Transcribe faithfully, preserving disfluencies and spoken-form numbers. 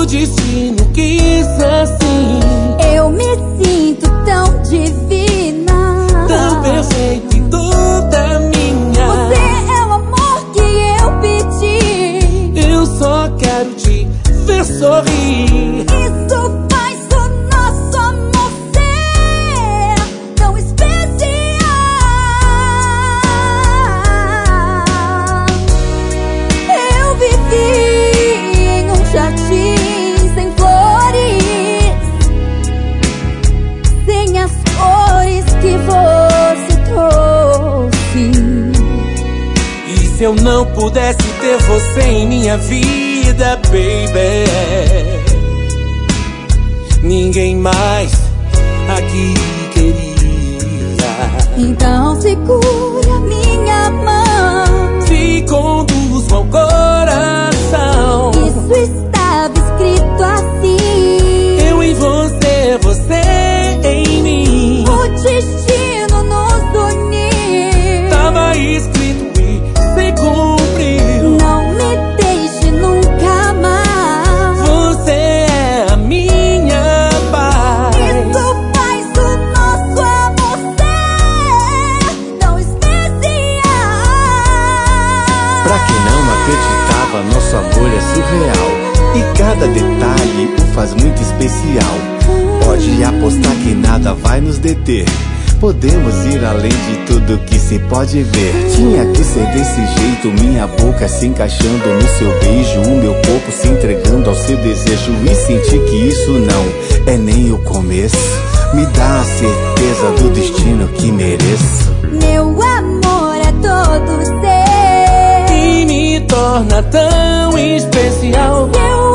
O destino quis assim. Eu me sinto tão divina, tão perfeita e toda minha. Você é o amor que eu pedi. Eu só quero te ver sorrir. Isso faz o nosso amor ser tão especial. Eu vivi em um jardim sem flores, sem as cores que você trouxe. E se eu não pudesse ter você em minha vida, baby, ninguém mais aqui queria. Então segura minha mão, te conduzo ao coração. isso estava escrito assim. Eu em você, você em mim. O destino nos uniu. Tava escrito e se cumpriu. Não me deixe nunca mais. Você é a minha paz. Isso faz o nosso amor ser tão especial. Pra quem não acreditava, nosso amor é surreal. E cada detalhe o faz muito especial. Pode apostar que nada vai nos deter. Podemos ir além de tudo que se pode ver. Tinha que ser desse jeito, minha boca se encaixando no seu beijo, o meu corpo se entregando ao seu desejo. E sentir que isso não é nem o começo me dá a certeza do destino que mereço. Meu amor é todo seu E me torna tão especial. Eu